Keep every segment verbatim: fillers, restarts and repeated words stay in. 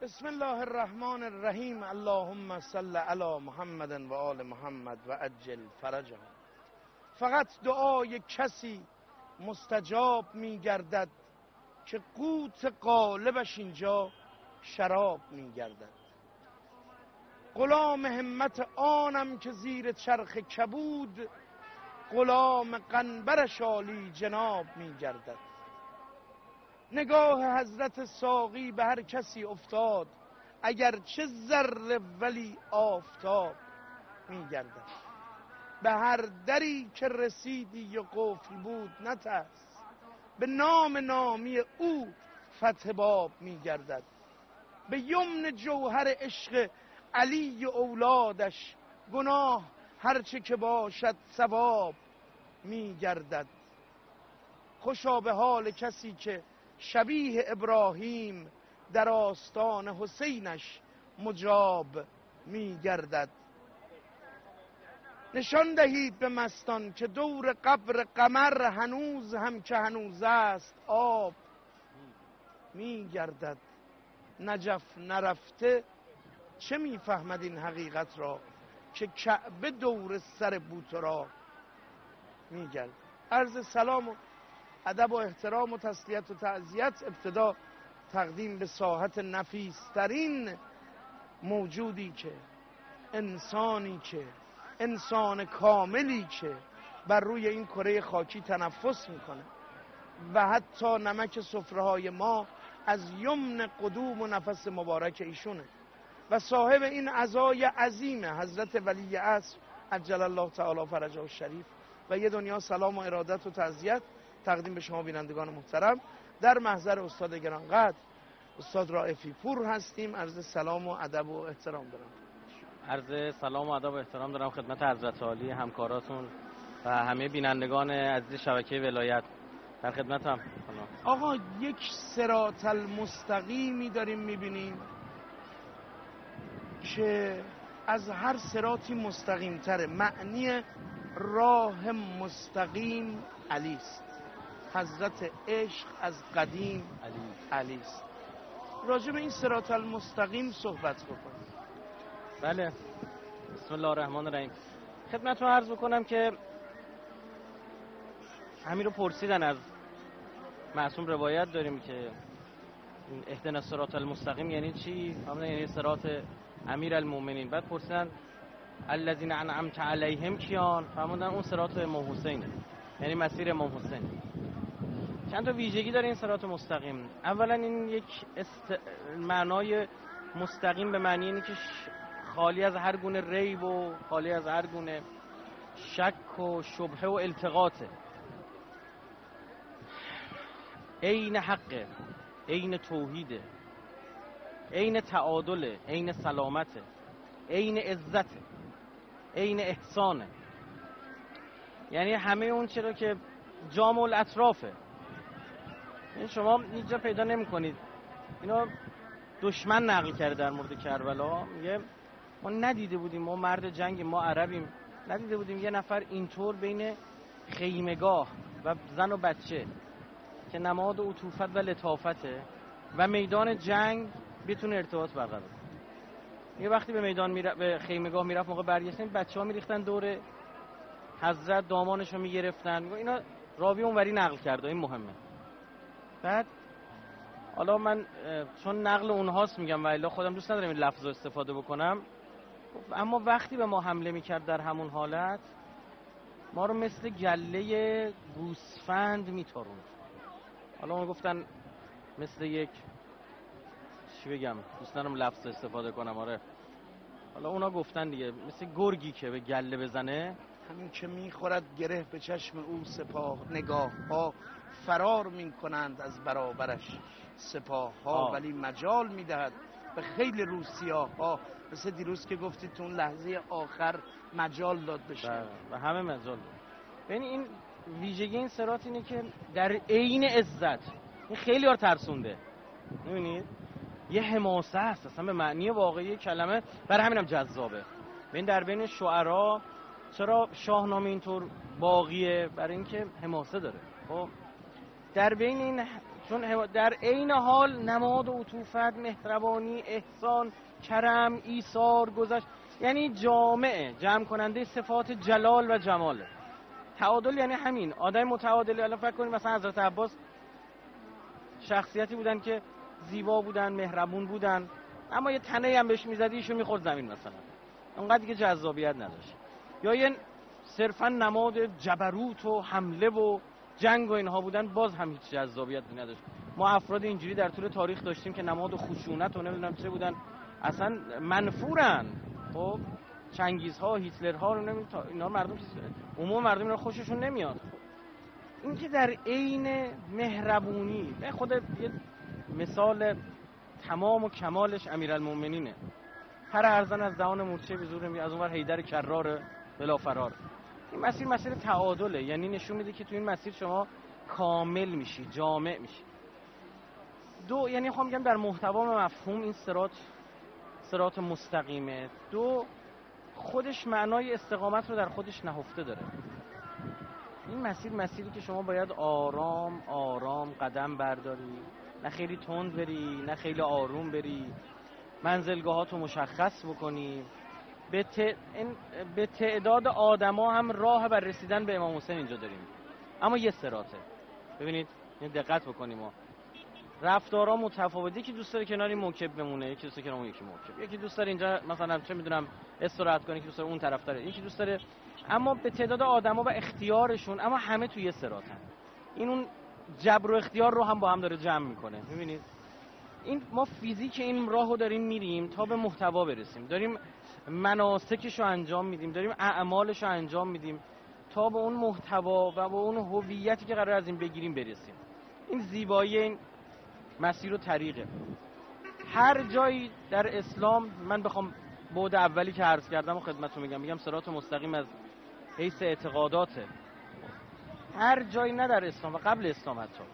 بسم الله الرحمن الرحیم. اللهم صل علی محمد و آل محمد و عجل فرجهم. فقط دعای کسی مستجاب می گردد که قوت قالبش اینجا شراب می گردد. غلام همت آنم که زیر چرخ کبود، غلام قنبرش عالی جناب می گردد. نگاه حضرت ساقی به هر کسی افتاد، اگر چه ذره ولی آفتاب می گردد. به هر دری که رسیدی و قفل بود نترس، به نام نامی او فتح باب می گردد. به یمن جوهر عشق علی و اولادش، گناه هرچه که باشد ثواب می گردد. خوشا به حال کسی که شبیه ابراهیم، در آستان حسینش مجاب می گردد. نشان دهید به مستان که دور قبر قمر، هنوز هم که هنوز است آب می گردد. نجف نرفته چه می فهمد این حقیقت را، که کعبه دور سر بوترا می گردد. عرض سلام و ادب و احترام و تسلیت و تعزیت ابتدا تقدیم به ساحت نفیسترین موجودی که انسانی که انسان کاملی که بر روی این کره خاکی تنفس میکنه و حتی نمک سفره‌های ما از یمن قدوم و نفس مبارک ایشونه و صاحب این عزای عظیم حضرت ولی عصر عجل الله تعالی فرجه الشریف. و یه دنیا سلام و ارادت و تعزیت تقدیم به شما بینندگان محترم در محضر استاد گرانقدر استاد رائفی پور هستیم. عرض سلام و ادب و احترام دارم. عرض سلام و ادب و احترام دارم خدمت حضرت عالی، همکاراتون و همه بینندگان عزیز شبکه ولایت. در خدمتم. آقا یک صراط المستقیمی داریم میبینیم که از هر صراطی مستقیم تره. معنی راه مستقیم علی است. حضرت عشق از قدیم علی است. راجع به این صراط المستقیم صحبت بکنیم. بله، بسم الله الرحمن الرحیم. خدمتتون عرض بکنم که همین رو پرسیدن از معصوم، روایت داریم که اهدنا الصراط المستقیم یعنی چی؟ همون یعنی صراط امیر المؤمنین. بعد پرسیدن الذین انعمت علیهم کیان؟ فرمودن اون صراط امام حسینه، یعنی مسیر امام حسین. چند تا ویژگی داره این صراط مستقیم. اولا این یک است... معنای مستقیم به معنی اینه که خالی از هر گونه ریب و خالی از هر گونه شک و شبهه و التقاطه. عین حقه، عین توحیده، عین تعادله، عین سلامته، عین عزته، عین احسانه. یعنی همه اون چرا که جامع الاطرافه. این شما اینجا پیدا نمی کنید. اینا دشمن نقل کرده در مورد کربلا، میگه ما ندیده بودیم، ما مرد جنگیم، ما عربیم، ندیده بودیم یه نفر اینطور بین خیمگاه و زن و بچه که نماد عطوفت و لطافته و میدان جنگ بتونه ارتباط برقرار کنه. یه وقتی به میدان میره، به خیمگاه میرفت، موقع برگشتن بچه‌ها میریختن دور حضرت، دامانشو میگرفتن. اینا راوی اونوری نقل کرده، این مهمه. بعد حالا من چون نقل اونهاست میگم و الا خودم دوست ندارم این لفظو استفاده بکنم، اما وقتی به ما حمله میکرد در همون حالت، ما رو مثل گله گوسفند میتاروند. حالا اون گفتن مثل یک چی بگم، دوست ندارم لفظ استفاده کنم، آره حالا اونا گفتن دیگه مثل گرگی که به گله بزنه، همین که میخورد گره به چشم او سپاه، نگاه ها فرار میکنند از برابرش سپاه ها، ولی مجال میدهد به خیلی روسیاه ها. مثل دیروز که گفتید تو اون لحظه آخر مجال داد بشه و همه مجال داد. یعنی این ویژگی این صراط اینه که در عین عزت، این خیلی ها ترسونده، میبینید یه حماسه هست اصلا به معنی واقعی کلمه، برای همینم جذابه. ببین در بین شعرا چرا شاهنامه اینطور باقیه؟ برای اینکه حماسه داره. خب در بین این چون در عین حال نماد عطوفت، مهربانی، احسان، کرم، ایثار، گذشت، یعنی جامعه، جمع کننده صفات جلال و جماله. تعادل یعنی همین، آدم متعادلی. الان فکر کنید مثلا حضرت عباس شخصیتی بودن که زیبا بودن، مهربون بودن، اما یه تنه هم بهش میزدی ایشو میخورد زمین مثلا، اونقدر دیگه جذابیت نداشت. یا یه صرفا نماد جبروت و حمله و جنگ و اینها بودن، باز هم هیچ جذابیتی نداشت. ما افراد اینجوری در طول تاریخ داشتیم که نماد خشونت و نمیدونم چه بودن، اصلا منفورن. خب چنگیزها، هیتلرها رو نمیدونم، اینا مردم عموم مردم اینا خوششون نمیاد. این که در عین مهربونی، به خود یه مثال تمام و کمالش امیرالمومنینه. هر ارزن از دهان مورچه به زور می، از اونور حیدر کرار بلا فرار. این مسیر مسیر تعادله، یعنی نشون میده که تو این مسیر شما کامل میشی، جامع میشی. دو، یعنی خواهم میگم در محتوا و مفهوم این صراط صراط مستقیمه. دو، خودش معنای استقامت رو در خودش نهفته داره. این مسیر مسیری که شما باید آرام آرام قدم برداری، نه خیلی تند بری نه خیلی آروم بری، منزلگاهاتو مشخص بکنی. به, ت... این... به تعداد آدما هم راه بر رسیدن به امام حسین اینجا داریم، اما یه صراطه. ببینید این دقت بکنیم، ما رفتارا متفاوته. یکی دوست داره کناری موکب بمونه، یکی دوست داره کنار یکی موکب، یکی دوست داره اینجا مثلا چه میدونم استراحت کنه، یکی دوست داره اون طرف داره، یکی دوست داره، اما به تعداد آدما و اختیارشون، اما همه توی یه صراطن. این اون جبر و اختیار رو هم با هم داره جمع میکنه. میبینید این ما فیزیک این راهو داریم میریم تا به محتوا برسیم، داریم مناسکش رو انجام میدیم، داریم اعمالش رو انجام میدیم تا به اون محتوا و به اون هویتی که قرار از این بگیریم برسیم. این زیبایی این مسیر و طریقه. هر جایی در اسلام من بخوام بعد اولی که عرض کردم و خدمتتون میگم، میگم صراط مستقیم از حیث اعتقاداته. هر جایی نه در اسلام و قبل اسلام حتی،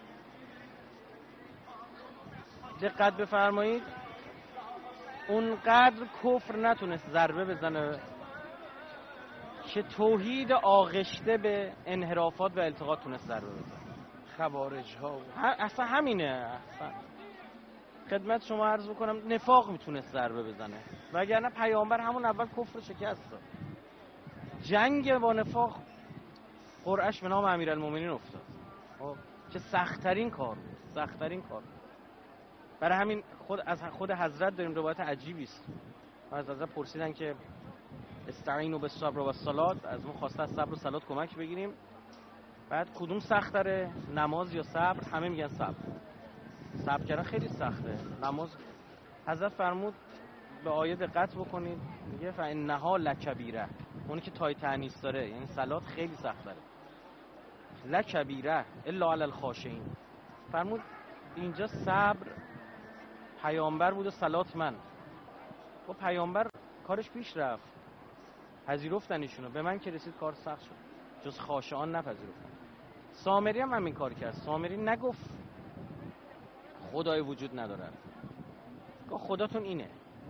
دقت بفرمایید، اونقدر کفر نتونست ضربه بزنه که توحید آغشته به انحرافات و التقاط تونست ضربه بزنه. خوارج ها و اصلا همینه. اصلا خدمت شما عرض بکنم نفاق میتونست ضربه بزنه، وگرنه پیامبر همون اول کفر شکست داد. جنگ با نفاق قرعش به نام امیرالمومنین افتاد، که سخت‌ترین کار بود، سخت‌ترین کار بود. برای همین خود از خود حضرت داریم روایت عجیبی است. از حضرت پرسیدن که استعینوا بالصبر و الصلاة، از ما خواسته از صبر و صلات کمک بگیریم. بعد کدوم سخت‌تره، نماز یا صبر؟ همه میگن صبر. صبر کردن خیلی سخته، نماز. حضرت فرمود به آیه دقت بکنید، میگه فانها لکبیره، اونی که تای تانیث داره یعنی صلات خیلی سخت داره. لکبیره الا علی الخاشعین. فرمود اینجا صبر پیامبر بود و صلات من. و پیامبر کارش پیش رفت، پذیرفتن ایشونو، به من که رسید کار سخت شد، جز خاشعان نپذیرفتن. سامری هم همین کار کرد. سامری نگفت خدای وجود نداره، گفت خداتون اینه.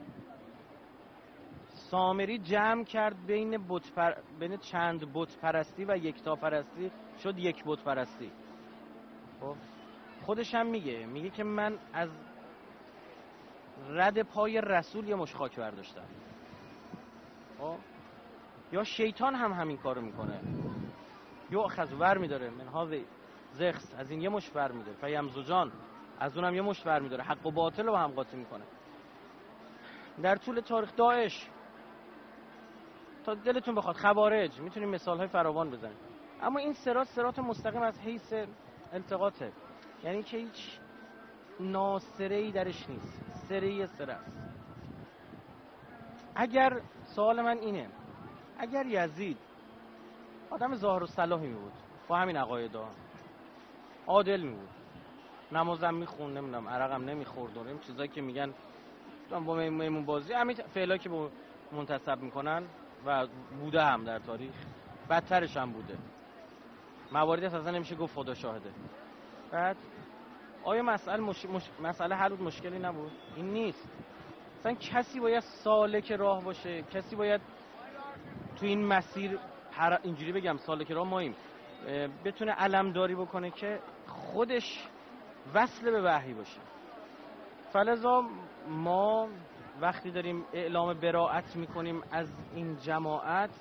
سامری جمع کرد بین بت پر... بین چند بت پرستی و یکتا پرستی، شد یک بت پرستی. خب خودش هم میگه میگه که من از رد پای رسول یه مش خاک برداشتم. خب یا شیطان هم همین کارو میکنه، یا خزور میداره منها زخس، از این یه مش ور میداره، فیمزجان، از اونم یه مش ور میداره، حق و باطل رو هم قاطی میکنه. در طول تاریخ داعش تا دلتون بخواد، خوارج، میتونیم مثال های فراوان بزنیم. اما این صراط صراط مستقیم از حیث التقاطه، یعنی که هیچ ناصره‌ای درش نیست، سره سره است. اگر سوال من اینه، اگر یزید آدم ظاهر و صلاحی می بود با همین عقایدا، عادل می بود، نمازم میخوند، نمیدونم عرقم نمیخورد و این چیزایی که میگن با میمون بازی، همین فعلا که با منتسب میکنن و بوده هم در تاریخ، بدترش هم بوده، مواردی اصلا نمیشه گفت خدا شاهده. بعد آیا مسئله مش... مش... مسئله حل بود، مشکلی نبود؟ این نیست. مثلا کسی باید سالک راه باشه، کسی باید تو این مسیر هر... اینجوری بگم سالک راه ماییم، بتونه علمداری بکنه که خودش وصل به وحی باشه. فلذا ما وقتی داریم اعلام براءت میکنیم از این جماعت،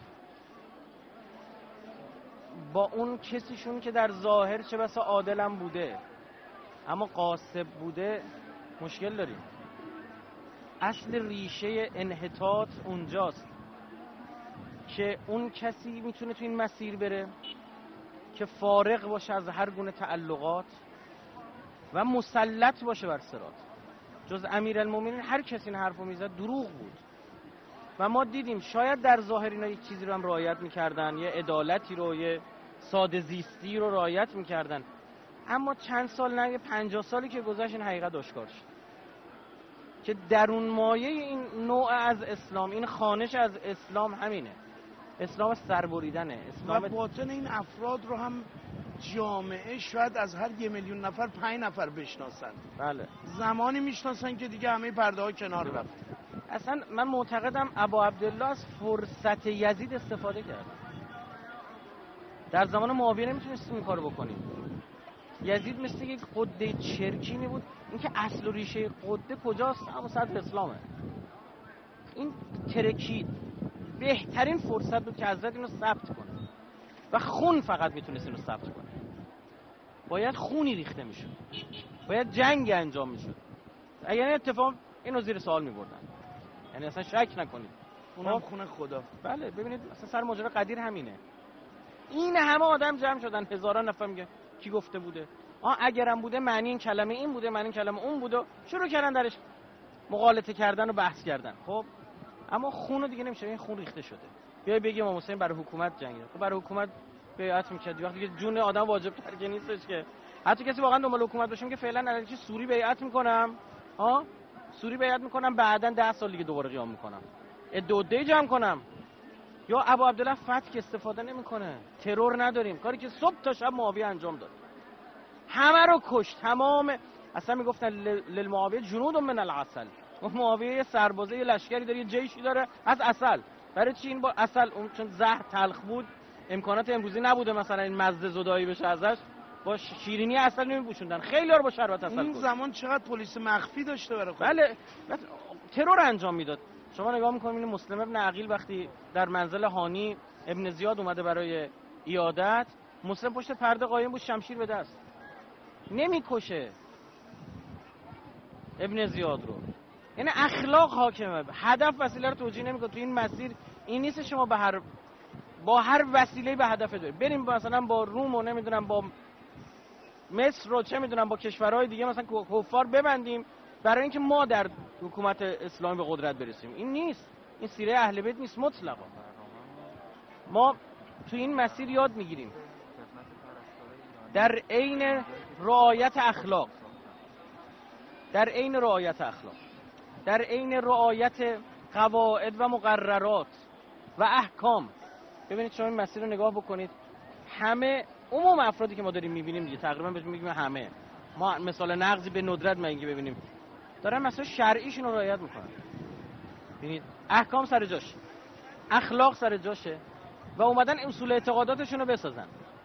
با اون کسیشون که در ظاهر چه بسا عادلم بوده اما قاصب بوده مشکل داریم. اصل ریشه انحطاط اونجاست که اون کسی میتونه تو این مسیر بره که فارغ باشه از هر گونه تعلقات و مسلط باشه بر صراط. جز امیرالمومنین هر کسی این حرفو میزد دروغ بود و ما دیدیم شاید در ظاهر اینا یک چیزی رو هم رعایت میکردن، یه عدالتی رو، یه ساده زیستی رو رعایت میکردن، اما چند سال نه پنجاه سالی که گذشت این حقیقت آشکار شد که درون مایه این نوع از اسلام، این خانش از اسلام همینه، اسلام سربریدنه، اسلام و باطن این افراد رو هم جامعه شاید از هر یه میلیون نفر پنج نفر بشناسن. بله. زمانی میشناسن که دیگه همه پرده ها کنار رفت. اصلا من معتقدم ابا عبدالله از فرصت یزید استفاده کرد. در زمان معاویه نمیتونستیم این کارو بکنیم. یزید مثل یک قده چرکینی بود. اینکه اصل و ریشه قده کجاست؟ اما صدر اسلامه. این ترکید بهترین فرصت بود که حضرت اینو ثبت کنه و خون فقط میتونست اینو ثبت کنه. باید خونی ریخته میشد، باید جنگ انجام میشد. اگر این اتفاق اینو زیر سوال میبردن، یعنی اصلا شک نکنید اونم خون خدا. بله ببینید اصلا سر ماجرا قدیر همینه. این همه آدم جمع شدن، هزاران نفر، میگه کی گفته بوده؟ آ اگرم بوده معنی این کلمه این بوده، معنی این کلمه اون بوده، شروع کردن درش مغالطه کردن و بحث کردن. خب اما خون دیگه نمیشه، این خون ریخته شده. بیای بگیم امام حسین برای حکومت جنگید. خب برای حکومت بیعت میکرد وقتی که جون آدم واجب تر که نیستش که. حتی کسی واقعا دنبال حکومت باشه که فعلا علیه سوری بیعت میکنم، ها سوری بیعت میکنم، بعدن ده سال دیگه دوباره قیام میکنم، ادعای جمع کنم. یا ابو عبدالله فتح که استفاده نمیکنه، ترور نداریم، کاری که صبح تا شب معاویه انجام داد، همه رو کشت. تمام اصلا میگفتن للمعاویه جنود من العسل، معاویه سربازه یه لشکری داره، یه جیشی داره از عسل. برای چی این با عسل؟ اون چون زهر تلخ بود، امکانات امروزی نبوده مثلا این مزه زدایی بشه ازش، با شیرینی عسل نمیپوشوندن، خیلی رو با شربت عسل. اون زمان چقدر پلیس مخفی داشته برای خود. بله ترور انجام میداد. شما نگاه میکنید مسلم ابن عقیل وقتی در منزل هانی ابن زیاد اومده برای عیادت، مسلم پشت پرده قایم بود، شمشیر به دست، نمیکشه ابن زیاد رو. یعنی اخلاق حاکمه، هدف وسیله رو توجیه نمیکنه. تو این مسیر این نیست شما به هر با هر وسیله به هدف دارید بریم، مثلا با روم و نمیدونم با مصر رو چه میدونم با کشورهای دیگه مثلا کفار ببندیم برای اینکه ما در حکومت اسلامی به قدرت برسیم. این نیست، این سیره اهل بیت نیست مطلقا. ما تو این مسیر یاد میگیریم در عین رعایت اخلاق، در عین رعایت اخلاق، در عین رعایت قواعد و مقررات و احکام. ببینید شما این مسیر رو نگاه بکنید، همه عموم افرادی که ما داریم میبینیم دیگه تقریبا بهش میگیم همه، ما مثال نقضی به ندرت مگه ببینیم، دارن مثلا شرعیشون رو رعایت میکنن. ببینید احکام سر جاشه، اخلاق سر جاشه و اومدن اصول اعتقاداتشون رو بسازن،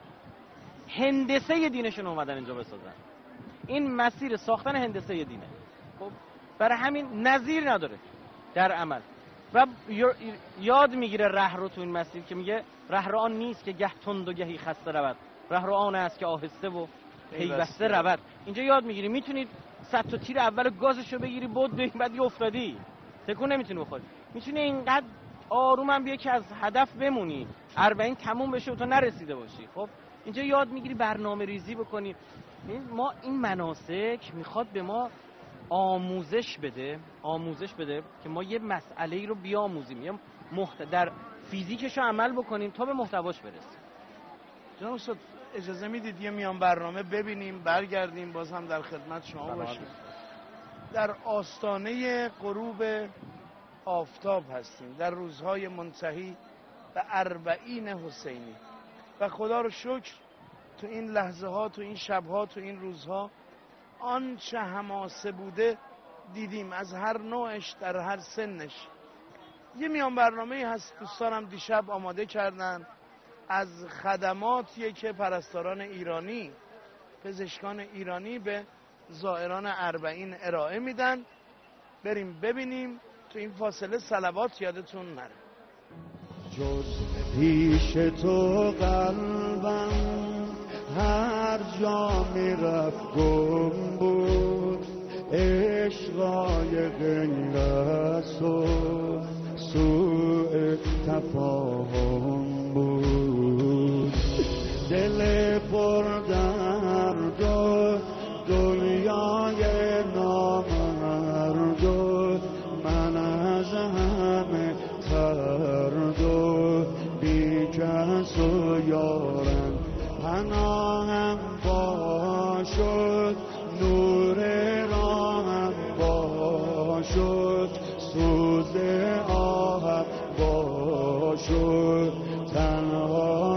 هندسه دینشون اومدن اینجا بسازن. این مسیر ساختن هندسه دینه. خب برای همین نظیر نداره در عمل و یاد میگیره ره رو تو این مسیر که میگه ره رو آن نیست که گه تند و گهی خسته رود، ره رو آن است که آهسته و پیوسته رود. اینجا یاد میگیری میتونید صد تا تیر اول گازشو بگیری بود بعد دیگه افتادی تکون نمیتونی بخوری، میتونی اینقدر آروم هم بیای که از هدف بمونی، اربعین تموم بشه و تو نرسیده باشی. خب اینجا یاد میگیری برنامه ریزی بکنی. ما این مناسک میخواد به ما آموزش بده، آموزش بده که ما یه مسئله رو بیاموزیم، یه محت... در فیزیکش رو عمل بکنیم تا به محتواش برسیم. جناب استاد اجازه میدید یه میان برنامه ببینیم برگردیم باز هم در خدمت شما باشیم. در آستانه غروب آفتاب هستیم، در روزهای منتهی به اربعین حسینی و خدا رو شکر تو این لحظه ها، تو این شب ها، تو این روزها آنچه حماسه بوده دیدیم از هر نوعش در هر سنش. یه میان برنامه هست دوستانم دیشب آماده کردن از خدماتیه که پرستاران ایرانی، پزشکان ایرانی به زائران اربعین ارائه میدن. بریم ببینیم. تو این فاصله صلوات یادتون نره. جز پیش تو قلبم هر جا میرفت گم بود، عشقای غیر از تو سوء تفاهم بود. دل پر درد و دنیای نامرد و من از همه ترد و بی کس و یارم پناهم باشد، نور راهم باشد، سوز آهم باشد، تنها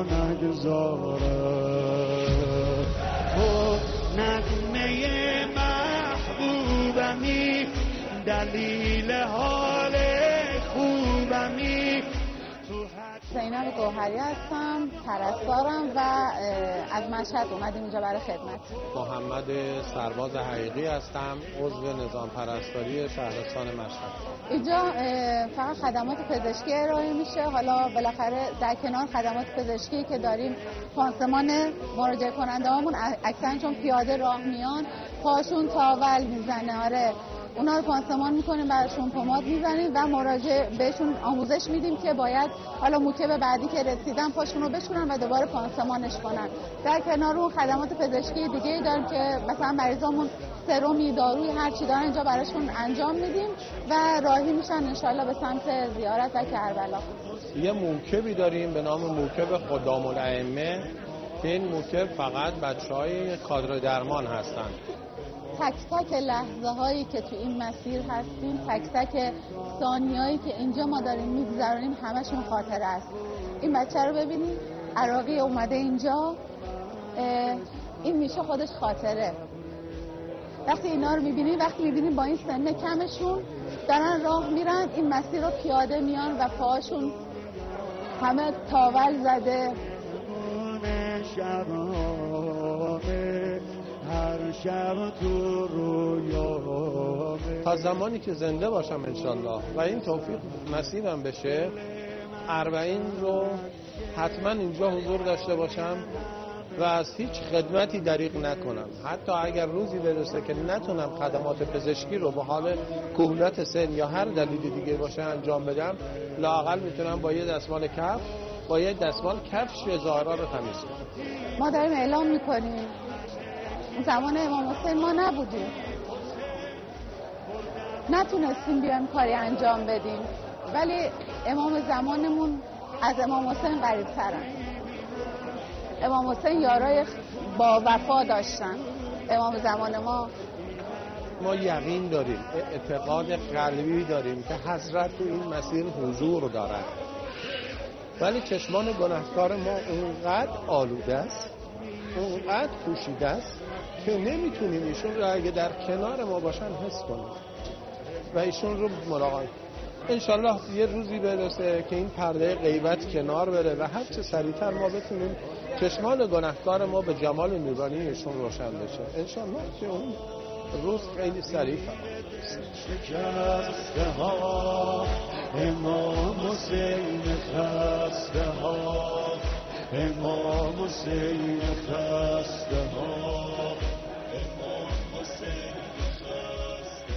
نگذارم. تو نغمه محبوبمی، دلیل حال خوبمی. زینب گوهری هستم، پرستارم و از مشهد اومدیم اینجا برای خدمت. محمد سرباز حقیقی هستم، عضو نظام پرستاری شهرستان مشهد. اینجا فقط خدمات پزشکی ارائه میشه. حالا بالاخره در کنار خدمات پزشکی که داریم، پانسمان مراجعه کننده هامون اکثرا چون پیاده راه میان پاشون تاول میزنه. آره، اونا رو پانسمان میکنیم، براشون پماد میزنیم و مراجعه بهشون آموزش میدیم که باید حالا موکب بعدی که رسیدن پاشون رو بشونن و دوباره پانسمانش کنن. در کنار اون خدمات پزشکی دیگه داریم که مثلا مریضامون سرومی، داروی، هر چی دارن اینجا براشون انجام میدیم و راهی میشن انشالله به سمت زیارت و کربلا. یه موکبی داریم به نام موکب خدام الائمه که این موکب فقط بچهای کادر درمان هستن. تک تک لحظه هایی که تو این مسیر هستیم، تک تک ثانیه هایی که اینجا ما داریم میگذرونیم همشون خاطره است. این بچه رو ببینید، عراقی اومده اینجا، این میشه خودش خاطره. وقتی اینا رو میبینیم، وقتی میبینیم با این سن کمشون دارن راه میرن، این مسیر رو پیاده میان و پاهاشون همه تاول زده. هر شب تو رویامه. تا زمانی که زنده باشم انشالله و این توفیق نصیبم بشه، اربعین رو حتما اینجا حضور داشته باشم و از هیچ خدمتی دریغ نکنم. حتی اگر روزی برسه که نتونم خدمات پزشکی رو به حال کهولت سن یا هر دلیل دیگه باشه انجام بدم، لااقل میتونم با یه دستمال کف با یه دستمال کفش زائرا رو تمیز کنم. ما داریم اعلام میکنیم زمان امام حسین ما نبودیم، نتونستیم بیایم کاری انجام بدیم، ولی امام زمانمون از امام حسین قریب ترن. امام حسین یارای با وفا داشتن. امام زمان ما ما یقین داریم، اعتقاد قلبی داریم که حضرت تو این مسیر حضور دارد، ولی چشمان گناهکار ما اونقدر آلوده است، اونقدر پوشیده است که نمیتونیم ایشون رو اگه در کنار ما باشن حس کنیم و ایشون رو ملاقات. انشالله یه روزی برسه که این پرده غیبت کنار بره و هر چه سریعتر ما بتونیم چشمان گناهکار ما به جمال نورانی ایشون روشن بشه. انشالله که اون روز خیلی سریع شکسته ها امام حسین خسته ها، امام حسین خسته ها، امام حسین خسته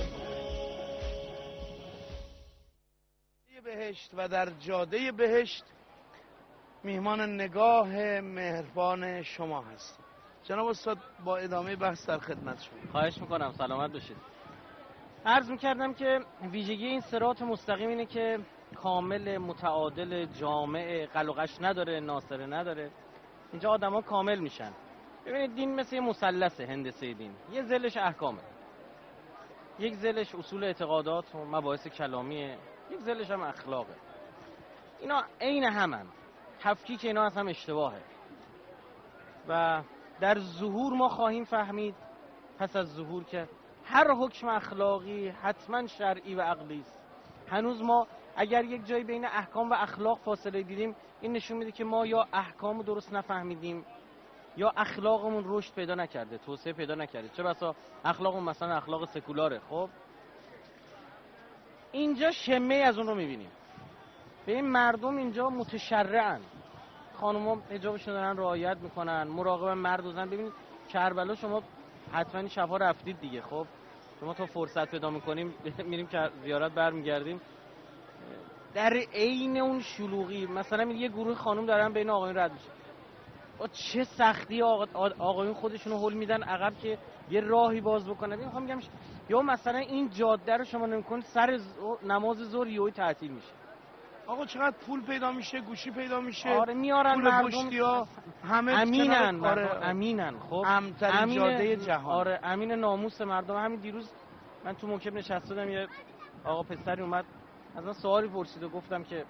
ها. بهشت و در جاده بهشت میهمان نگاه مهربان شما هستیم. جناب استاد با ادامه بحث در خدمت شما. خواهش میکنم، سلامت باشید. عرض میکردم که ویژگی این صراط مستقیم اینه که کامل، متعادل، جامع، قلقش نداره، ناصره نداره. اینجا آدم ها کامل میشن. ببینید دین مثل یه مثلثه، هندسه دین. یه ذلش احکامه، یک ذلش اصول اعتقادات و مباحث کلامیه، یک ذلش هم اخلاقه. اینا عین همن، تفکیک اینا از هم اشتباهه و در ظهور ما خواهیم فهمید پس از ظهور که هر حکم اخلاقی حتما شرعی و عقلی است. هنوز ما اگر یک جایی بین احکام و اخلاق فاصله دیدیم، این نشون میده که ما یا احکام رو درست نفهمیدیم یا اخلاقمون رشد پیدا نکرده، توسعه پیدا نکرده، چه بسا اخلاقمون مثلا اخلاق سکولاره. خب اینجا شمه از اون رو میبینیم. به این مردم اینجا متشرعن، خانوما حجابشون دارن رعایت میکنن، مراقب مرد و زن. ببینید کربلا شما حتما شبها رفتید دیگه. خب شما تا فرصت پیدا میکنیم میریم که زیارت برمیگردیم، در عین اون شلوغی مثلا یه گروه خانم دارن بین آقایون رد میشه، چه سختی آقا آقایون خودشونو هول میدن عقب که یه راهی باز بکنن. میخوام بگم یا مثلا این جاده رو شما نمی‌کنید سر نماز ظهر یهو تعطیل میشه. آقا چقدر پول پیدا میشه، گوشی پیدا میشه. آره میارن پول مردم همه امینن. آره امینن. خب امترین جاده جهان. آره امین ناموس مردم. همین دیروز من تو موکب نشسته بودم، یه آقا پسری اومد از من سوالی پرسید و گفتم که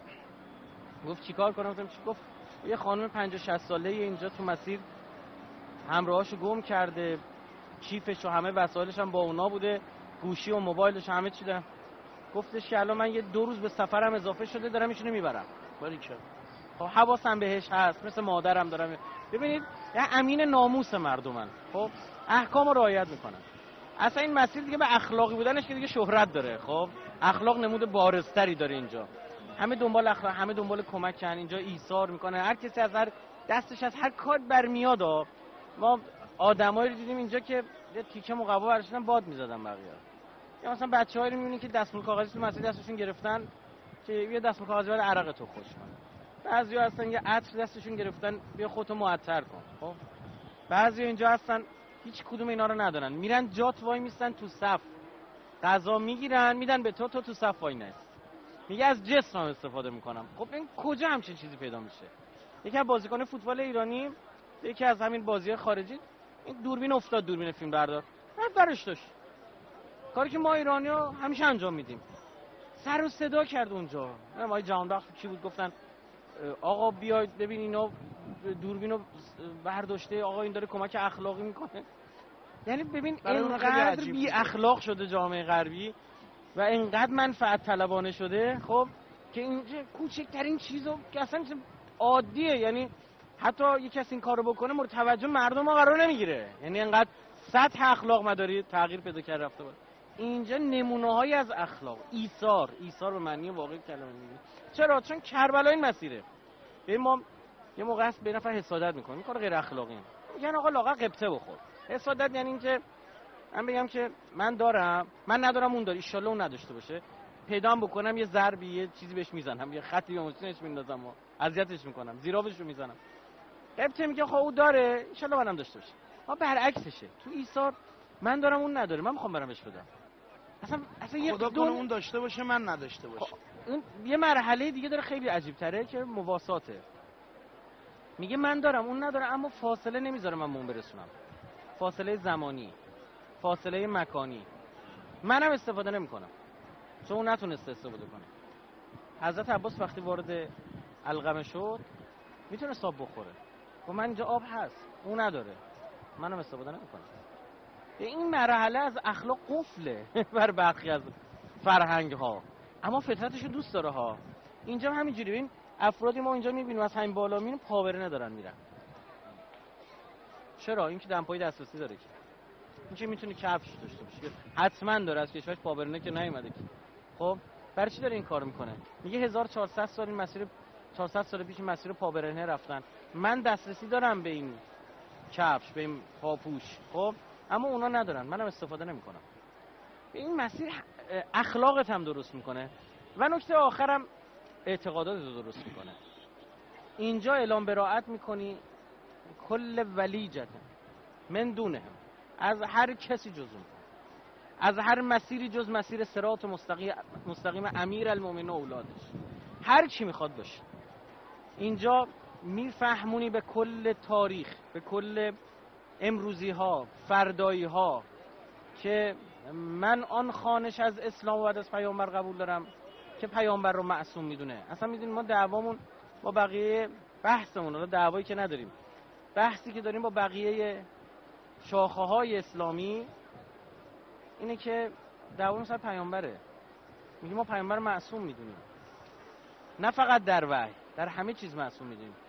گفت چیکار کنم؟ گفتم چی؟ گفت یه خانم پنجاه شصت ساله اینجا تو مسیر همراهاشو گم کرده، کیفش و همه وسایلش هم با اونا بوده، گوشی و موبایلش همه چی دارم. گفتش که الان من یه دو روز به سفرم اضافه شده دارم ایشونو میبرم. باریکلا. خب حواسم بهش هست، مثل مادرم دارم. ببینید یه امین ناموس مردمن. خب احکام رو رعایت میکنن. اصلا این مسیر دیگه به اخلاقی بودنش که دیگه شهرت داره. خب اخلاق نمود بارزتری داره اینجا. همه دنبال اخلاق، همه دنبال کمکن. اینجا ایثار میکنه، هر کسی از هر دستش از هر کار برمیاد. ما آدمایی رو دیدیم اینجا که یه تیکه مقوا برشون باد میزدن بقیه. یا مثلا بچه‌هایی رو می‌بینی که دستمال کاغذی تو مسجد دستشون گرفتن که یه دستمال کاغذی برای عرق تو خوش کن. بعضیا هستن یه عطر دستشون گرفتن بیا خودتو معطر کن. خب بعضیا اینجا هستن هیچ کدوم اینا رو ندارن، میرن جات وای میستن تو صف، غذا میگیرن میدن به تو، تو تو صف وای نست. میگه از جسمم استفاده میکنم. خب این کجا همچین چیزی پیدا میشه؟ یکی از بازیکن فوتبال ایرانی یکی از همین بازی‌های خارجی این دوربین افتاد، دوربین فیلم بردار رفت برش داشت، کاری که ما ایرانی‌ها همیشه انجام میدیم. سر و صدا کرد اونجا. ما جهانبخش کی بود گفتن آقا بیاید ببین اینا دوربینو برداشته، آقا این داره کمک اخلاقی میکنه. یعنی ببین اینقدر بی اخلاق شده جامعه غربی و اینقدر منفعت طلبانه شده. خب که اینجا کوچکترین چیزو که اصلا عادیه، یعنی حتی یک کسی این کارو بکنه مورد توجه مردم ها قرار نمیگیره. یعنی اینقدر سطح اخلاق مداری تغییر پیدا کرده رفته بود. اینجا نمونه‌هایی از اخلاق، ایثار، ایثار به معنی واقعی کلمه میگه. چرا؟ چون کربلا این مسیره. ببین ما یه موقع است به نفر حسادت میکنیم، این کار غیر اخلاقیه. میگن آقا لااقل قبطه بخور. حسادت یعنی اینکه من بگم که من دارم، من ندارم اون داره، ان شاءالله اون نداشته باشه. پیدام بکنم یه ضربی یه چیزی بهش میزنم، یه خطی به موچینش میندازم و اذیتش میکنم، زیرابش رو میزنم. قبطه میگه خب اون داره، ان شاءالله منم داشته باشه. ما برعکسشه. تو ایثار من دارم اون نداره، من میخوام برام بهش بدم. اصلا اصلا یه خدا کنه اون داشته باشه من نداشته باشه. اون یه مرحله دیگه داره خیلی عجیب تره که مواساته. میگه من دارم اون نداره، اما فاصله نمیذاره من اون برسونم. فاصله زمانی، فاصله مکانی. منم استفاده نمیکنم چون اون نتونسته استفاده کنه. حضرت عباس وقتی وارد القمه شد میتونه آب بخوره. و من اینجا آب هست، اون نداره، منم استفاده نمیکنم. این مرحله از اخلاق قفله بر برخی از فرهنگ ها، اما فطرتشو دوست داره ها. اینجا همینجوری. ببین افرادی ما اینجا میبینیم از همین بالا میبینیم پاورنه دارن میرن. چرا؟ این که دمپایی دسترسی داره، که این که میتونه کفش داشته باشه، حتما داره، از کشورش پاورنه که نیومده که. خب برای چی داره این کارو میکنه؟ میگه هزار و چهارصد سال این مسیر، چهارصد سال پیش مسیر پاورنه رفتن، من دسترسی دارم به این کفش، به این پاپوش، خب اما اونا ندارن، منم استفاده نمیکنم. این مسیر اخلاقت هم درست میکنه. و نکته آخرم اعتقادات رو درست میکنه. اینجا اعلام براءت میکنی کل ولیجت من دونهم، از هر کسی جز اون، از هر مسیری جز مسیر صراط مستقیم مستقیم امیر المؤمنین و اولادش، هر کی میخواد باشه. اینجا میفهمونی به کل تاریخ، به کل امروزی ها، فردایی ها، که من آن خانش از اسلام و بعد از پیامبر قبول دارم که پیامبر رو معصوم میدونه. اصلا میدونیم ما دعوامون با بقیه، بحثمون رو دعوایی که نداریم، بحثی که داریم با بقیه شاخه های اسلامی اینه که دعوامون سر پیامبره. میگیم ما پیامبر معصوم میدونیم، نه فقط در وحی، در همه چیز معصوم میدونیم.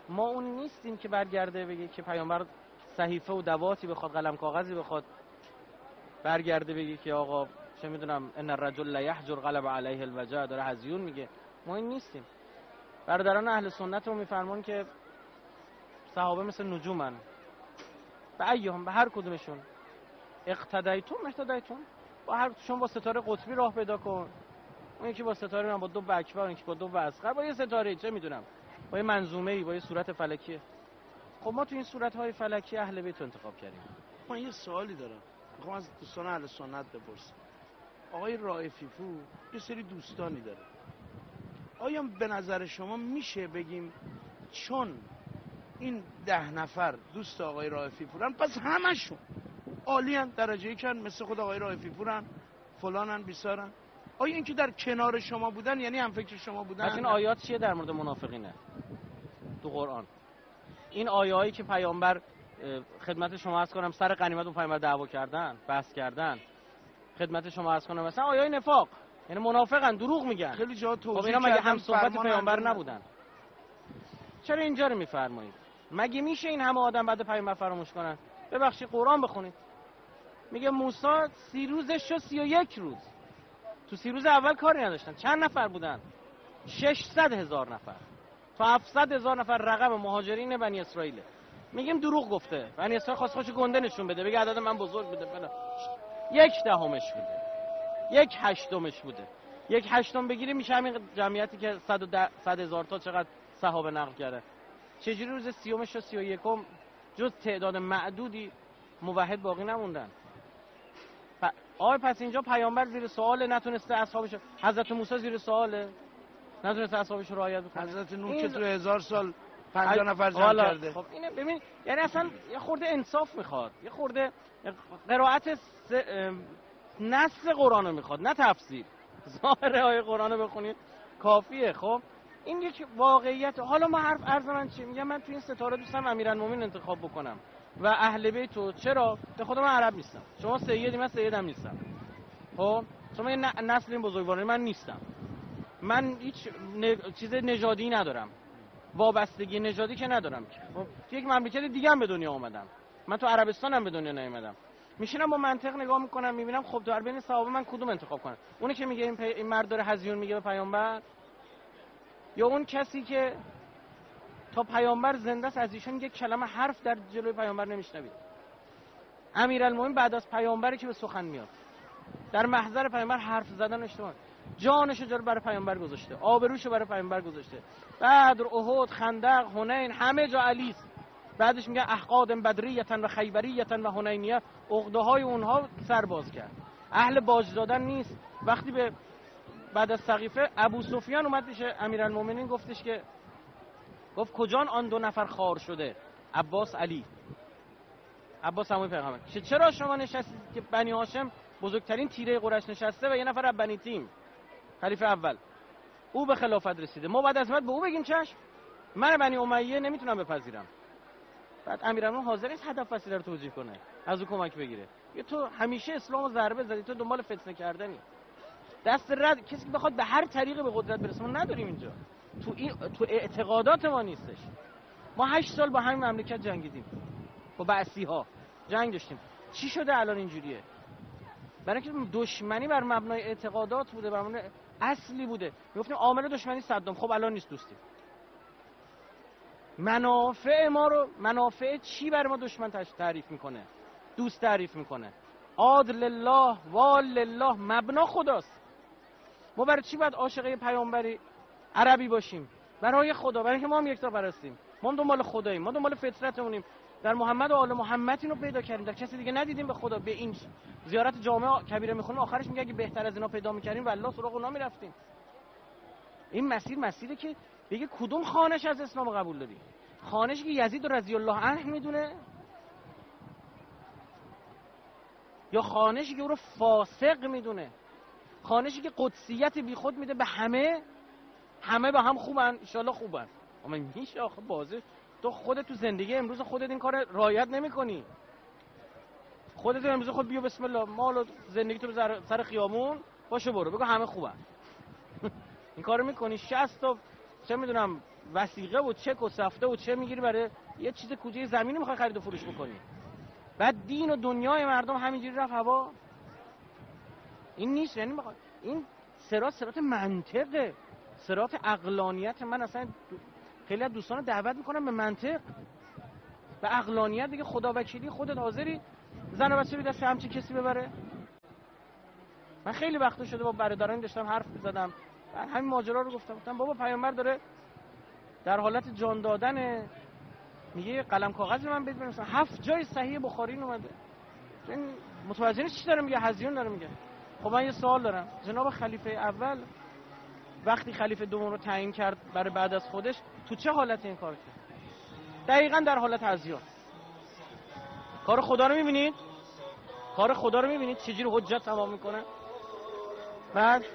ما اون نیستیم که برگرده بگه که پیامبر صحیفه و دواتی بخواد، قلم کاغذی بخواد برگرده بگه که آقا چه میدونم ان الرجل لا يحجر غلب عليه الوجع، داره هزیون میگه. ما این نیستیم. برادران اهل سنت رو میفرمان که صحابه مثل نجومن، به ایهم، به هر کدومشون اقتدیتم اهتدیتم، با هر شما با ستاره قطبی راه پیدا کن، اون یکی با ستاره من با دو اکبر، اون یکی با دو اصغر، با یه ستاره چه میدونم با یه منظومه‌ای، با یه صورت فلکی. خب ما تو این صورت‌های فلکی اهل بیت رو انتخاب کردیم. من یه سوالی دارم، میخوام از دوستان اهل سنت بپرسم. آقای رائفی پور یه سری دوستانی داره، آیا به نظر شما میشه بگیم چون این ده نفر دوست آقای رائفی پورن پس همشون عالیان، درجه یکن، مثل خود آقای رائفی پورن، فلانن، بیسارن؟ آیا این که در کنار شما بودن یعنی هم فکر شما بودن؟ پس این آیات چیه در مورد منافقینه تو قرآن؟ این آیه‌ای که پیامبر خدمت شما عرض کنم سر غنیمت اون پیامبر دعوا کردن، بحث کردن، خدمت شما عرض کنم مثلا آیه نفاق، یعنی منافقن، دروغ میگن. خیلی جا توضیح خب اینا مگه هم صحبت پیامبر نبودن؟ نبودن؟ چرا اینجا رو میفرمایید؟ مگه میشه این همه آدم بعد پیامبر فراموش کنن؟ ببخشید قرآن بخونید، میگه موسی سی روزش شد سی و یک روز. تو سی روز اول کاری نداشتن. چند نفر بودن؟ ششصد هزار نفر. تا هفتصد هزار نفر رقم مهاجرین بنی اسرائیل. میگیم دروغ گفته. بنی اسرائیل خواست خودش گنده نشون بده، بگه عدد من بزرگ بوده فلان. یک دهمش بوده. یک هشتمش بوده. یک هشتم بگیری میشه همین جمعیتی که صد هزار تا چقدر صحابه نقل کرده. چجوری روز سیومش و سی و یکم جز تعداد معدودی موحد باقی نموندن؟ آقای پس اینجا پیامبر زیر سوال، نتونسته اصحابش، حضرت موسی زیر سواله، نتونسته اصحابش رو رعایت بکنه. حضرت نوح که تو هزار سال پنجاه نفر جمع کرده. خب اینه ببین، یعنی اصلا یه خورده انصاف میخواد، یه خورده قرائت س... نص قرآن رو میخواد، نه تفسیر. ظاهر آیه قرآن رو بخونید کافیه. خب این یک واقعیت. حالا ما حرف عرض من چی میگم؟ من تو این ستاره دوستم امیرالمومنین انتخاب بکنم و اهل بیتو. چرا؟ به خود من عرب نیستم، شما سیدی، من سیدم نیستم. خب شما این نسل این بزرگواران من نیستم، من هیچ ن... چیز نژادی ندارم، وابستگی نژادی که ندارم. خب تو یک مملکت دیگه هم به دنیا اومدم، من تو عربستان هم به دنیا نیومدم. میشینم با منطق نگاه میکنم، میبینم خب در بین صحابه من کدوم انتخاب کنم؟ اونی که میگه این, پی... این مرد داره هزیون میگه به پیامبر، یا اون کسی که تا پیامبر زنده است از ایشون یک کلمه حرف در جلوی پیامبر نمیشنوید؟ امیرالمومنین بعد از پیامبری که به سخن میاد، در محضر پیامبر حرف زدن اشتباه، جانشو جلو برای پیامبر گذاشته، آبروشو برای پیامبر گذاشته. بدر، احد، خندق، حنین، همه جا علی است. بعدش میگه احقاد بدریه و خیبریه و حنینیه، عقده های اونها سر باز کرد. اهل باج دادن نیست. وقتی به بعد از سقیفه ابو سفیان اومد پیش امیرالمومنین گفتش که گفت کجان آن دو نفر خار شده؟ عباس، علی. عباس همون پیغمبر. چرا شما نشستید که بنی هاشم بزرگترین تیره قریش نشسته و یه نفر از بنی تیم، خلیفه اول، او به خلافت رسیده، ما بعد از بعد به او بگیم چشم؟ من بنی امیه نمیتونم بپذیرم. بعد امیرالمومنین حاضر نیست هدف وسیله رو توجیه کنه، از او کمک بگیره. یه تو همیشه اسلامو ضربه زدی، تو دنبال فتنه کردنی. دست رد کسی که بخواد به هر طریقی به قدرت برسه ما نداریم اینجا. تو این تو اعتقادات ما نیستش. ما هشت سال با همین مملکت جنگیدیم، با بعثی‌ها جنگ داشتیم. چی شده الان اینجوریه؟ برای اینکه دشمنی بر مبنای اعتقادات بوده، بر مبنای اصلی بوده. میگفتیم عامل دشمنی صدام، خب الان نیست دوستی. منافع ما رو، منافع چی بر ما دشمن تعریف میکنه؟ دوست تعریف میکنه. عاد لله وال لله، مبنا خداست. ما برای چی باید عاشق پیامبری عربی باشیم؟ برای خدا، برای اینکه ما هم یکتا پرستیم. ما هم دنبال خداییم، ما دنبال فطرتمونیم. در محمد و آل محمد اینو پیدا کردیم، در کسی دیگه ندیدیم به خدا. به این زیارت جامع کبیره میخونیم، آخرش میگه اگه بهتر از اینا پیدا میکردیم والله سراغ اونا میرفتیم. این مسیر مسیری که بگه کدوم خانش از اسلام قبول داری؟ خانشی که یزید رضی الله عنه میدونه، یا خانشی که او رو فاسق میدونه؟ خانشی که قدسیت بیخود میده به همه، همه با هم خوبن، ان شاء الله خوبن. اما میشه آخه بازه تو خودت تو زندگی امروز خودت این کار رعایت نمی‌کنی. خودت امروز خود بیا بسم الله مال زندگی تو سر خیابون باشه برو بگو همه خوبن. این کارو می‌کنی، شصت تا چه میدونم وثیقه و چک و سفته و چه میگیری برای یه چیز کوچه زمینی میخوای خرید و فروش بکنی. بعد دین و دنیای مردم همینجوری رفت هوا. این نیست. یعنی بخواد این صراط صراط منطقه، صراط عقلانیت. من اصلا خیلی از دوستان دعوت میکنم به منطق، به عقلانیت. دیگه خدا وکیلی خودت حاضری زن و بچه رو دست همچی کسی ببره؟ من خیلی وقت شده با برادران داشتم حرف می‌زدم، همین ماجرا رو گفتم. گفتم بابا پیامبر داره در حالت جان دادن، میگه قلم کاغذ من بدید مثلا هفت جای صحیح بخاری اومده. این متوجه نیست چی داره میگه، هزیون داره میگه. خب من یه سوال دارم، جناب خلیفه اول وقتی خلیفه دوم رو تعیین کرد برای بعد از خودش، تو چه حالتی این کار کرد؟ دقیقاً در حالت هزیون. کار خدا رو میبینید؟ کار خدا رو میبینید چجوری حجت تمام میکنه؟ بعد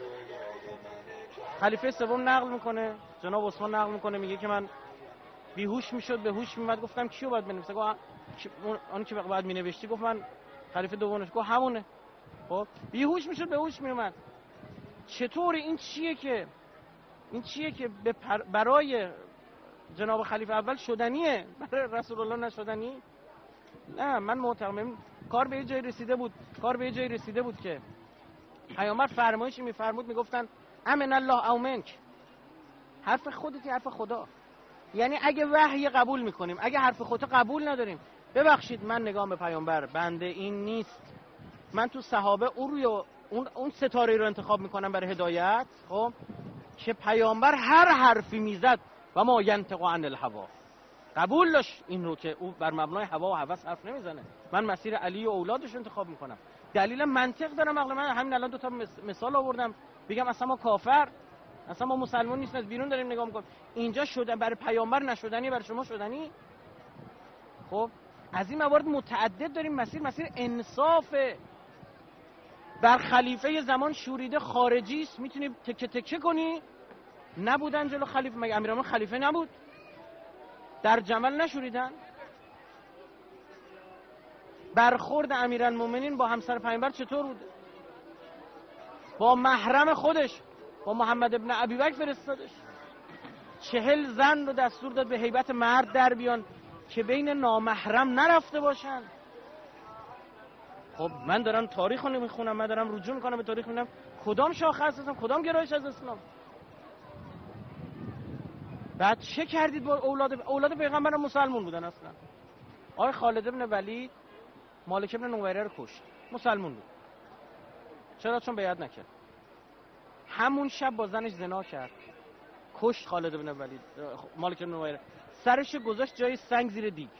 خلیفه سوم نقل میکنه، جناب عثمان نقل میکنه، میگه که من بیهوش میشد به هوش میومد. گفتم کیو باید بنویسه؟ گفت اون که بعد مینوشتی. گفت من خلیفه دومش. گفت همونه. خب بیهوش میشد به هوش میومد. چطور این چیه که این چیه که برای جناب خلیفه اول شدنیه، برای رسول الله نشدنی؟ نه، من معتقدم کار به یه جای رسیده بود، کار به یه جای رسیده بود که پیامبر فرمایشی میفرمود میگفتن امن الله او منک، حرف خودتی حرف خدا. یعنی اگه وحی قبول میکنیم، اگه حرف خودت قبول نداریم، ببخشید من نگام به پیامبر بنده این نیست. من تو صحابه اون روی اون اون ستاره رو انتخاب میکنم برای هدایت، خب که پیامبر هر حرفی میزد و ما ینطق عن الهوا، قبول داشت این رو که او بر مبنای هوا و هوس حرف نمیزنه. من مسیر علی و اولادش رو انتخاب میکنم. دلیل منطق دارم، عقل من. همین الان دو تا مثال آوردم بگم اصلا ما کافر، اصلا ما مسلمان نیستیم، از بیرون داریم نگاه میکنیم. اینجا شده برای پیامبر نشدنی، برای شما شدنی. خب از این موارد متعدد داریم. مسیر مسیر انصافه. بر خلیفه زمان شوریده خارجی است، میتونی تکه تکه کنی. نبودن جلو خلیفه؟ مگه امیرالمومنین خلیفه نبود؟ در جمل نشوریدن؟ برخورد امیرالمومنین با همسر پیامبر چطور بود؟ با محرم خودش، با محمد ابن ابیبکر فرستادش. چهل زن رو دستور داد به هیبت مرد در بیان که بین نامحرم نرفته باشن. خب من دارم تاریخ رو میخونم، من دارم رجوع میکنم به تاریخ، میبینم کدام شاخه اساسم، کدام گرایش از اسلام. بعد چه کردید با اولاد اولاد پیغمبر؟ مسلمون بودن اصلا. آقای خالد ابن ولید مالک ابن نویره رو کشت، مسلمون بود. چرا؟ چون بیعت نکرد. همون شب با زنش زنا کرد، کشت خالد ابن ولید مالک ابن نویره. سرش گذاشت جای سنگ زیر دیگ.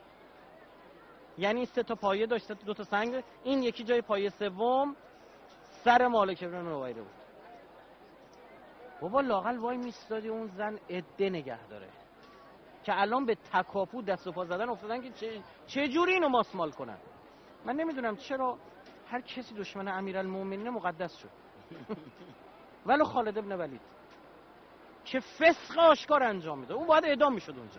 یعنی سه تا پایه داشت، دو تا سنگ، این یکی جای پایه سوم سر مالک ابن نویره بود. بابا لاقل وای میستادی اون زن عده نگه داره که الان به تکاپو دست و پا زدن افتادن که چه چه جوری اینو ماسمال کنن. من نمیدونم چرا هر کسی دشمن امیرالمومنین مقدس شد. ولو خالد ابن ولید که فسق آشکار انجام میده، اون باید اعدام میشد اونجا.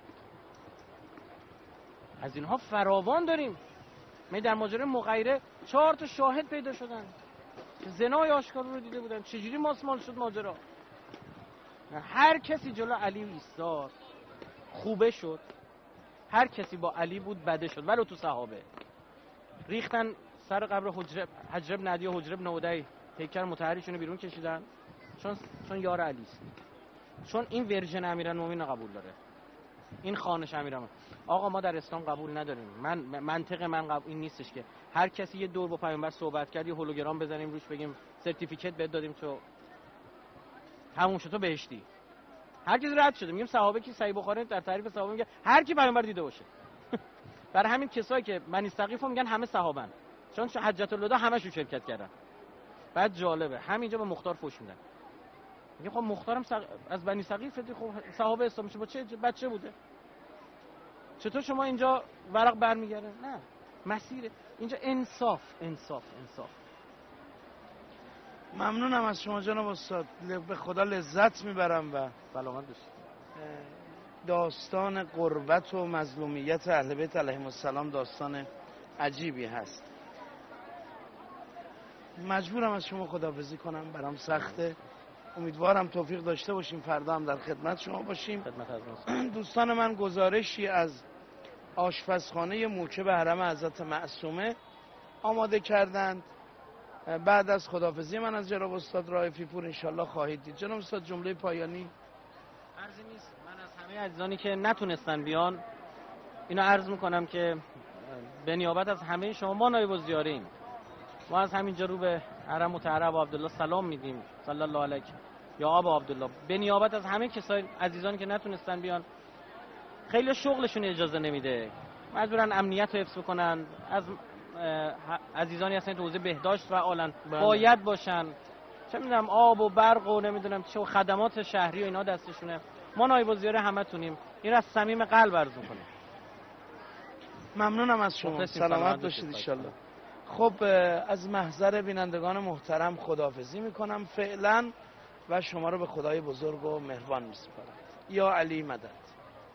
از اینها فراوان داریم. می در ماجرای مغیره چهار تا شاهد پیدا شدن که زنای آشکار رو دیده بودن. چجوری ماسمال شد ماجرا؟ هر کسی جلو علی ایستاد خوبه شد، هر کسی با علی بود بده شد. ولو تو صحابه ریختن سر قبر حجر حجر بن عدی و حجر بن عدی، پیکر مطهریشون رو بیرون کشیدن چون چون یار علی است، چون این ورژن امیرالمومنین قبول داره، این خانش امیرالمومنین. آقا ما در اسلام قبول نداریم. من منطق من قبول این نیستش که هر کسی یه دور با پیامبر صحبت کرد یه هولوگرام بزنیم روش بگیم سرتیفیکت بهت دادیم تو تموم شد تو بهشتی. هر کسی رد شده. میگیم صحابه کی؟ صحیح بخاری در تعریف صحابه میگه هر کی پیامبر دیده باشه. برای همین کسایی که بنی ثقیف میگن همه صحابن، چون حجۃ الوداع همشون شرکت کردن. بعد جالبه همینجا به مختار فوش میدن. میگه خب مختارم سق... از بنی ثقیف، خب صحابه اسلام میشه، با چه بچه بوده؟ چطور شما اینجا ورق برمیگرده؟ نه، مسیر اینجا انصاف انصاف انصاف. ممنونم از شما جناب استاد، به خدا لذت میبرم و سلامت باشید. داستان قربت و مظلومیت اهل بیت علیهم السلام داستان عجیبی هست. مجبورم از شما خداحافظی کنم، برام سخته. امیدوارم توفیق داشته باشیم فردا هم در خدمت شما باشیم. خدمت از دوستان من گزارشی از آشپزخانه موکب حرم حضرت معصومه آماده کردند. بعد از خداحافظی من از جناب استاد رائفی پور انشالله خواهید دید. جناب استاد جمله پایانی. عرضی نیست. من از همه عزیزانی که نتونستن بیان اینو عرض میکنم که به نیابت از همه شما ما نایب الزیارین، ما از همینجا رو به حرم مطهر ابا عبدالله سلام میدیم صلی الله علیه یا ابا عبدالله، به نیابت از همه کسای عزیزانی که نتونستن بیان. خیلی شغلشون اجازه نمیده، مجبورن امنیت رو حفظ بکنن. از عزیزانی هستن تو حوزه بهداشت فعالن، باید باشن، چه میدونم آب و برق و نمیدونم چه خدمات شهری و اینا دستشونه. ما نایب الزیار همتونیم، این از صمیم قلب عرض می‌کنیم. ممنونم از شما، سلامت باشید ان شاءالله. خب از محضر بینندگان محترم خداحافظی میکنم فعلا و شما رو به خدای بزرگ و مهربان میسپارم. یا علی مدد.